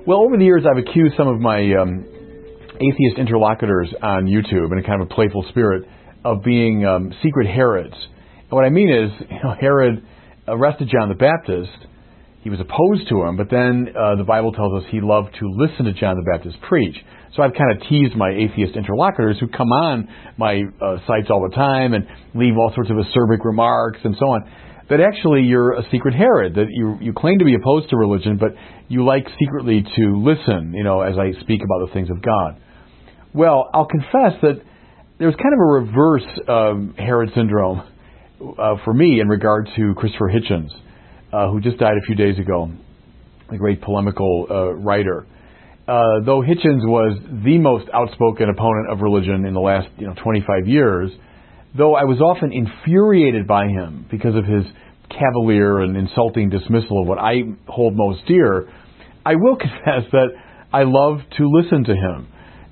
Well, over the years, I've accused some of my atheist interlocutors on YouTube in a kind of a playful spirit of being secret Herods. And what I mean is, Herod arrested John the Baptist. He was opposed to him, but then the Bible tells us he loved to listen to John the Baptist preach. So I've kind of teased my atheist interlocutors who come on my sites all the time and leave all sorts of acerbic remarks and so on, that actually you're a secret Herod, that you claim to be opposed to religion, but you like secretly to listen, as I speak about the things of God. Well, I'll confess that there's kind of a reverse Herod syndrome for me in regard to Christopher Hitchens, who just died a few days ago, the great polemical writer. Though Hitchens was the most outspoken opponent of religion in the last 25 years, though I was often infuriated by him because of his cavalier and insulting dismissal of what I hold most dear, I will confess that I love to listen to him.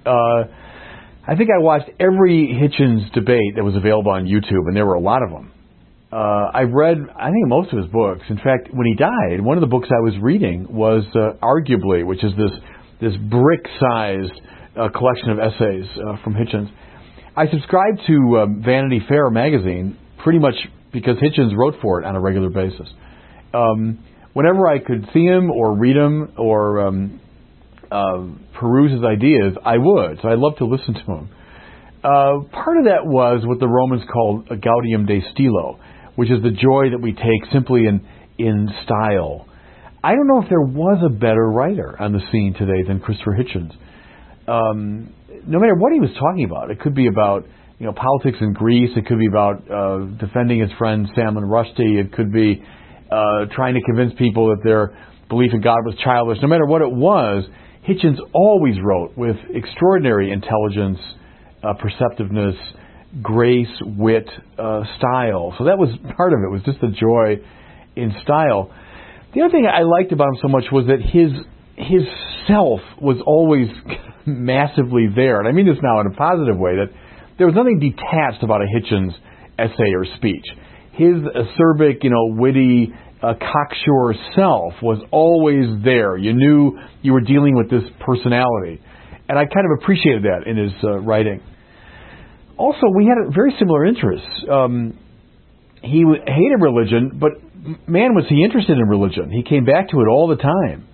I think I watched every Hitchens debate that was available on YouTube, and there were a lot of them. I've read, I think, most of his books. In fact, when he died, one of the books I was reading was Arguably, which is this brick-sized collection of essays from Hitchens. I subscribed to Vanity Fair magazine pretty much because Hitchens wrote for it on a regular basis. Whenever I could see him or read him or peruse his ideas, I would. So I love to listen to him. Part of that was what the Romans called a gaudium de stilo, which is the joy that we take simply in style. I don't know if there was a better writer on the scene today than Christopher Hitchens. No matter what he was talking about, it could be about politics in Greece, it could be about defending his friend Salman Rushdie, it could be trying to convince people that their belief in God was childish. No matter what it was, Hitchens always wrote with extraordinary intelligence, perceptiveness, grace, wit, style. So that was part of it, was just the joy in style. The other thing I liked about him so much was that his self was always massively there. And I mean this now in a positive way, that there was nothing detached about a Hitchens essay or speech. His acerbic, witty, cocksure self was always there. You knew you were dealing with this personality. And I kind of appreciated that in his writing. Also, we had very similar interests. He hated religion, but man, was he interested in religion. He came back to it all the time.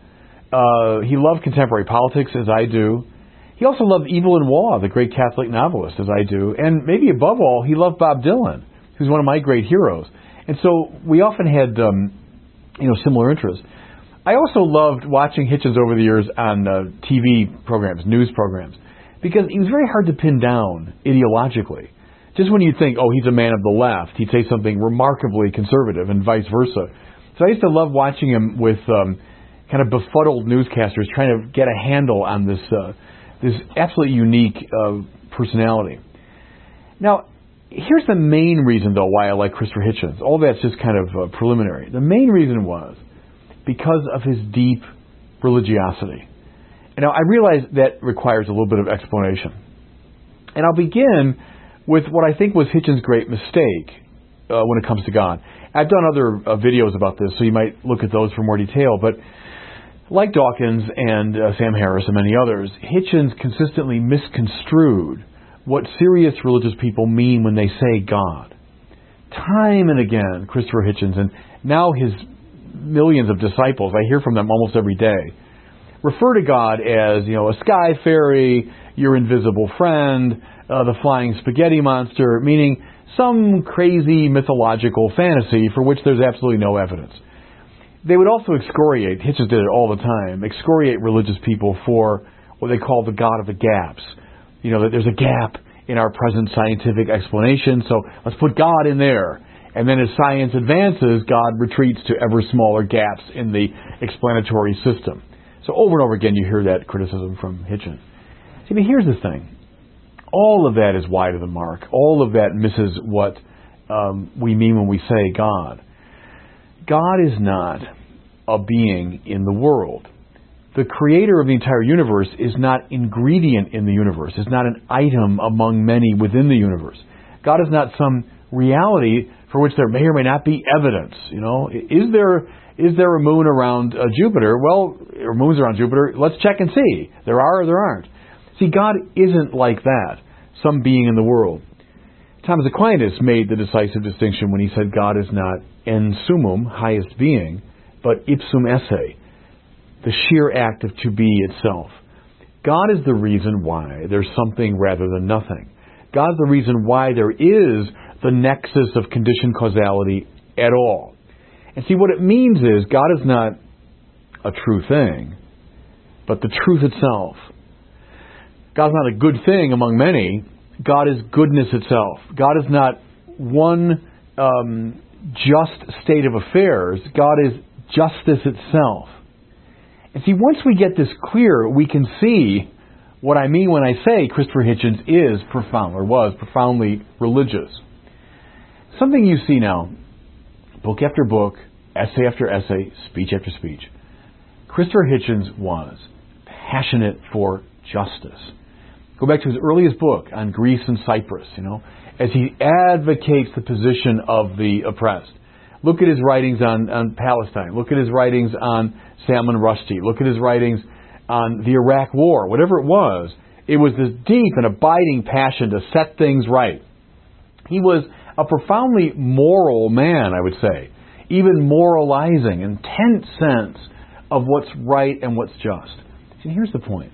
He loved contemporary politics, as I do. He also loved Evelyn Waugh, the great Catholic novelist, as I do. And maybe above all, he loved Bob Dylan, who's one of my great heroes. And so we often had, similar interests. I also loved watching Hitchens over the years on TV programs, news programs, because he was very hard to pin down ideologically. Just when you think, he's a man of the left, he'd say something remarkably conservative and vice versa. So I used to love watching him with kind of befuddled newscasters trying to get a handle on this absolutely unique personality. Now, here's the main reason, though, why I like Christopher Hitchens. All that's just kind of preliminary. The main reason was because of his deep religiosity. And now, I realize that requires a little bit of explanation. And I'll begin with what I think was Hitchens' great mistake when it comes to God. I've done other videos about this, so you might look at those for more detail. But like Dawkins and Sam Harris and many others, Hitchens consistently misconstrued what serious religious people mean when they say God. Time and again, Christopher Hitchens, and now his millions of disciples, I hear from them almost every day, refer to God as, a sky fairy, your invisible friend, the flying spaghetti monster, meaning some crazy mythological fantasy for which there's absolutely no evidence. They would also excoriate, Hitchens did it all the time, excoriate religious people for what they call the God of the gaps. That there's a gap in our present scientific explanation, so let's put God in there. And then as science advances, God retreats to ever smaller gaps in the explanatory system. So over and over again you hear that criticism from Hitchens. See, but here's the thing. All of that is wide of the mark. All of that misses what we mean when we say God. God is not a being in the world. The creator of the entire universe is not ingredient in the universe. Is not an item among many within the universe. God is not some reality for which there may or may not be evidence. Is there a moon around Jupiter? Well, or moons around Jupiter, let's check and see. There are or there aren't. See, God isn't like that, some being in the world. Thomas Aquinas made the decisive distinction when he said God is not en summum, highest being, but ipsum esse, the sheer act of to be itself. God is the reason why there's something rather than nothing. God's the reason why there is the nexus of condition causality at all. And see, what it means is God is not a true thing, but the truth itself. God's not a good thing among many. God is goodness itself. God is not one just state of affairs. God is justice itself. And see, once we get this clear, we can see what I mean when I say Christopher Hitchens is profound, or was profoundly religious. Something you see now, book after book, essay after essay, speech after speech. Christopher Hitchens was passionate for justice. Go back to his earliest book on Greece and Cyprus, as he advocates the position of the oppressed. Look at his writings on Palestine. Look at his writings on Salman Rushdie. Look at his writings on the Iraq War. Whatever it was this deep and abiding passion to set things right. He was a profoundly moral man, I would say, even moralizing, intense sense of what's right and what's just. And here's the point.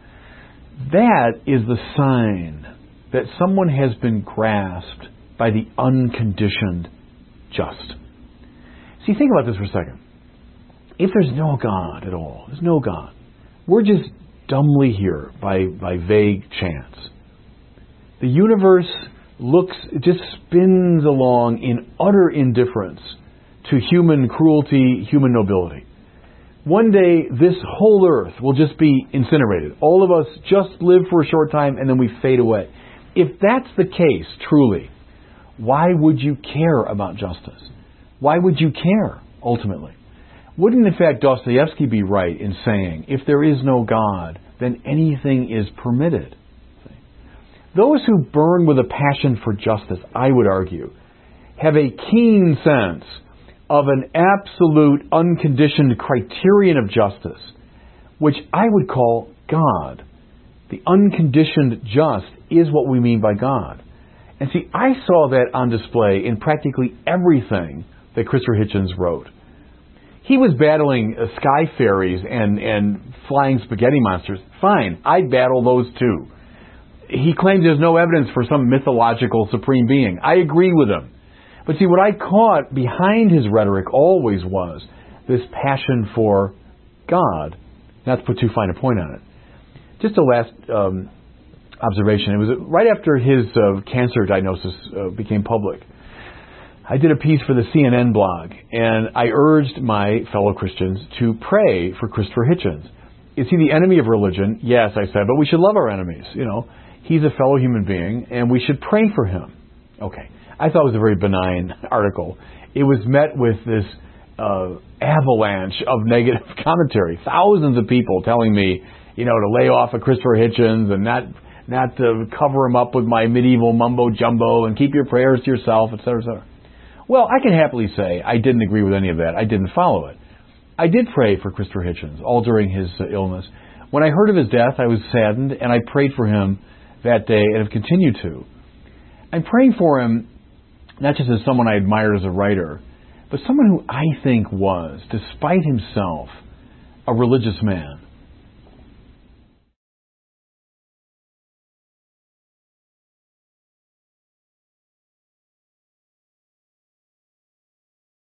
That is the sign that someone has been grasped by the unconditioned just. See, think about this for a second. If there's no God at all, there's no God, we're just dumbly here by vague chance. The universe just spins along in utter indifference to human cruelty, human nobility. One day, this whole earth will just be incinerated. All of us just live for a short time and then we fade away. If that's the case, truly, why would you care about justice? Why would you care, ultimately? Wouldn't, in fact, Dostoevsky be right in saying, if there is no God, then anything is permitted? Those who burn with a passion for justice, I would argue, have a keen sense of an absolute, unconditioned criterion of justice, which I would call God. The unconditioned just is what we mean by God. And see, I saw that on display in practically everything that Christopher Hitchens wrote. He was battling sky fairies and flying spaghetti monsters. Fine, I'd battle those too. He claims there's no evidence for some mythological supreme being. I agree with him. But see, what I caught behind his rhetoric always was this passion for God, not to put too fine a point on it. Just a last observation. It was right after his cancer diagnosis became public. I did a piece for the CNN blog, and I urged my fellow Christians to pray for Christopher Hitchens. Is he the enemy of religion? Yes, I said, but we should love our enemies. He's a fellow human being, and we should pray for him. Okay. I thought it was a very benign article. It was met with this avalanche of negative commentary. Thousands of people telling me, to lay off of Christopher Hitchens and not to cover him up with my medieval mumbo jumbo and keep your prayers to yourself, etc., etc. Well, I can happily say I didn't agree with any of that. I didn't follow it. I did pray for Christopher Hitchens all during his illness. When I heard of his death, I was saddened, and I prayed for him that day and have continued to. I'm praying for him not just as someone I admired as a writer, but someone who I think was, despite himself, a religious man.